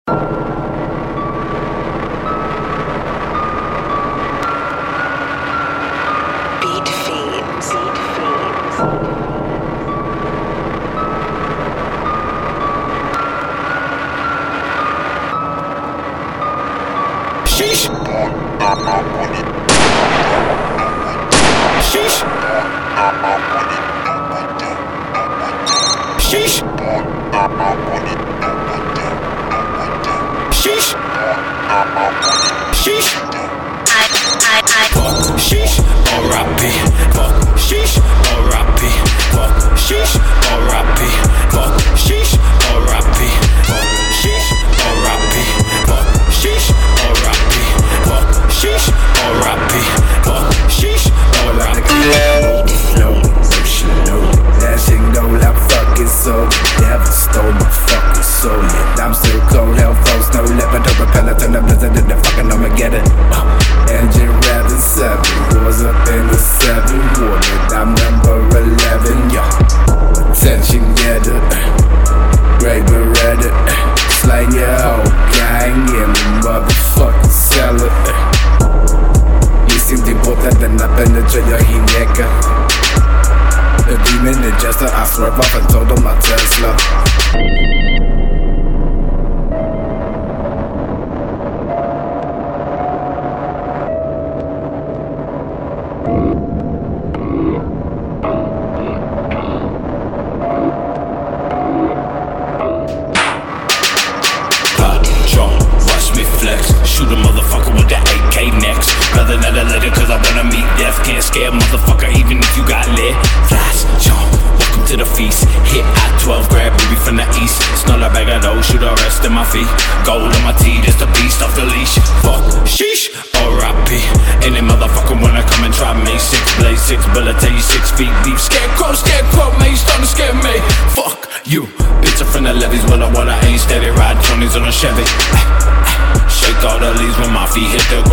Sheesh. Sheesh. Sheesh. Sheesh. Sheesh. Fuck. Sheesh. R.I.P. Fuck. Sheesh. R.I.P. Fuck. Sheesh. R.I.P. Fuck. Sheesh. R.I.P. Fuck. Sheesh. R.I.P. Fuck. Sheesh. R.I.P. Fuck. Sheesh. R.I.P. Fuck. Sheesh. R.I.P. That shit go like fucking soul. Devil stole my fucking soul. Yeah, I'm still cold. Hell folks, no living. Don't repel it. Turn the blizzard in the fucking Armageddon. Engine revving 7. Wars up in the 7 water. I'm number 11. Yeah. Attention getter. Great Beretta. Slang your whole gang in the motherfucking cellar. Jestli potem napenetruje your hineka. The demon adjuster, I swerve off and told him my Tesla. Watch me flex, shoot a motherfucker with the AK next. Rather than a letter cause I wanna meet death. Can't scare a motherfucker even if you got lit. Flash, jump, welcome to the feast. Hit I-12, grab baby from the east. Snort a bag of those, shoot the rest of my feet. Gold on my teeth, it's the beast off the leash. Fuck, sheesh, R.I.P. Any motherfucker wanna come and try me. 6 blades, 6 bullet, tell you 6 feet deep. Scarecrow, man, you starting to scare me. Fuck you, bitch, I'm from the levees. Well, I wanna aim steady, ride 20s on a Chevy. Shake all the leaves when my feet hit the